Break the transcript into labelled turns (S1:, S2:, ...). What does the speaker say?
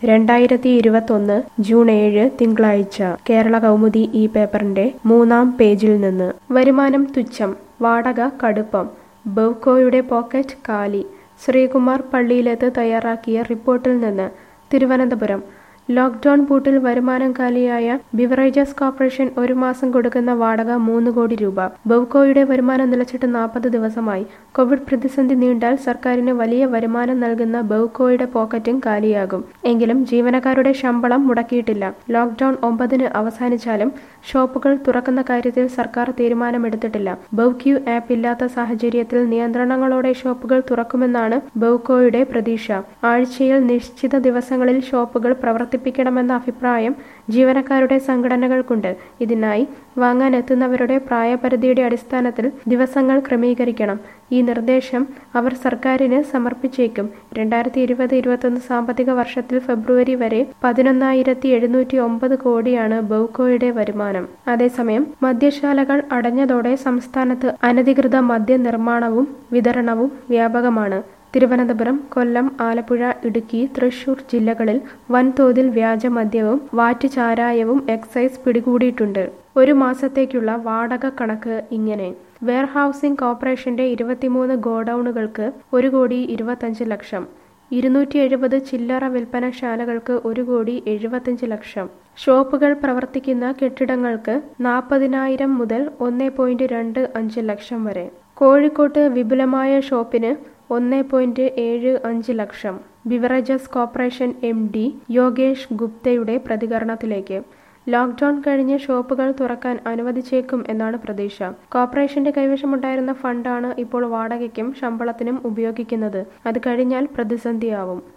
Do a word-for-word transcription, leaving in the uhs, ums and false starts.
S1: രണ്ടായിരത്തി ഇരുപത്തൊന്ന് ജൂൺ ഏഴ് തിങ്കളാഴ്ച കേരള കൗമുദി ഈ പേപ്പറിന്റെ മൂന്നാം പേജിൽ നിന്ന് വരുമാനം തുച്ഛം, വാടക കടുപ്പം, ബെവ്കോയുടെ പോക്കറ്റ് കാലി. ശ്രീകുമാർ പള്ളിയിലത്ത് തയ്യാറാക്കിയ റിപ്പോർട്ടിൽ നിന്ന് തിരുവനന്തപുരം. ലോക്ക്ഡൌൺ പൂട്ടിൽ വരുമാനം കാലിയായ ബിവറേജസ് കോർപ്പറേഷൻ ഒരു മാസം കൊടുക്കുന്ന വാടക മൂന്ന് കോടി രൂപ. ബെവ്കോയുടെ വരുമാനം നിലച്ചിട്ട് നാൽപ്പത് ദിവസമായി. കോവിഡ് പ്രതിസന്ധി നീണ്ടാൽ സർക്കാരിന് വലിയ വരുമാനം നൽകുന്ന ബെവ്കോയുടെ പോക്കറ്റും കാലിയാകും. എങ്കിലും ജീവനക്കാരുടെ ശമ്പളം മുടക്കിയിട്ടില്ല. ലോക്ക്ഡൌൺ ഒമ്പതിന് അവസാനിച്ചാലും ഷോപ്പുകൾ തുറക്കുന്ന കാര്യത്തിൽ സർക്കാർ തീരുമാനമെടുത്തിട്ടില്ല. ബെവ്ക്യൂ ആപ്പ് ഇല്ലാത്ത സാഹചര്യത്തിൽ നിയന്ത്രണങ്ങളോടെ ഷോപ്പുകൾ തുറക്കുമെന്നാണ് ബെവ്കോയുടെ പ്രതീക്ഷ. ആഴ്ചയിൽ നിശ്ചിത ദിവസങ്ങളിൽ ഷോപ്പുകൾ പ്രവർത്തിപ്പിക്കണമെന്ന അഭിപ്രായം ജീവനക്കാരുടെ സംഘടനകൾക്കുണ്ട്. ഇതിനായി വാങ്ങാനെത്തുന്നവരുടെ പ്രായപരിധിയുടെ അടിസ്ഥാനത്തിൽ ദിവസങ്ങൾ ക്രമീകരിക്കണം. ഈ നിർദ്ദേശം അവർ സർക്കാരിന് സമർപ്പിച്ചേക്കും. രണ്ടായിരത്തി ഇരുപത് ഇരുപത്തൊന്ന് സാമ്പത്തിക വർഷത്തിൽ ഫെബ്രുവരി വരെ പതിനൊന്നായിരത്തി എഴുന്നൂറ്റി ഒമ്പത് കോടിയാണ് ബെവ്കോയുടെ വരുമാനം. അതേസമയം മദ്യശാലകൾ അടഞ്ഞതോടെ സംസ്ഥാനത്ത് അനധികൃത മദ്യ നിർമ്മാണവും വിതരണവും വ്യാപകമാണ്. തിരുവനന്തപുരം, കൊല്ലം, ആലപ്പുഴ, ഇടുക്കി, തൃശൂർ ജില്ലകളിൽ വൻതോതിൽ വ്യാജമദ്യവും വാറ്റ് ചാരായവും എക്സൈസ് പിടികൂടിയിട്ടുണ്ട്. ഒരു മാസത്തേക്കുള്ള വാടക കണക്ക് ഇങ്ങനെ. വെയർഹൌസിംഗ് കോർപ്പറേഷന്റെ ഇരുപത്തിമൂന്ന് ഗോഡൌണുകൾക്ക് ഒരു കോടി ഇരുപത്തഞ്ച് ലക്ഷം, ഇരുന്നൂറ്റി എഴുപത് ചില്ലറ വിൽപ്പനശാലകൾക്ക് ഒരു കോടി എഴുപത്തഞ്ച് ലക്ഷം, ഷോപ്പുകൾ പ്രവർത്തിക്കുന്ന കെട്ടിടങ്ങൾക്ക് നാൽപ്പതിനായിരം മുതൽ ഒന്ന് പോയിന്റ് രണ്ട് അഞ്ച് ലക്ഷം വരെ. കോഴിക്കോട്ട് വിപുലമായ ഷോപ്പിന് ഒന്ന് പോയിന്റ് ഏഴ് അഞ്ച് ലക്ഷം. Beverages Corporation M D Yogesh ഗുപ്തയുടെ പ്രതികരണത്തിലേക്ക്. ലോക്ക്ഡൌൺ കഴിഞ്ഞ് ഷോപ്പുകൾ തുറക്കാൻ അനുവദിച്ചേക്കും എന്നാണ് പ്രതീക്ഷ. കോർപ്പറേഷന്റെ കൈവശമുണ്ടായിരുന്ന ഫണ്ടാണ് ഇപ്പോൾ വാടകയ്ക്കും ശമ്പളത്തിനും ഉപയോഗിക്കുന്നത്. അത് കഴിഞ്ഞാൽ പ്രതിസന്ധിയാവും.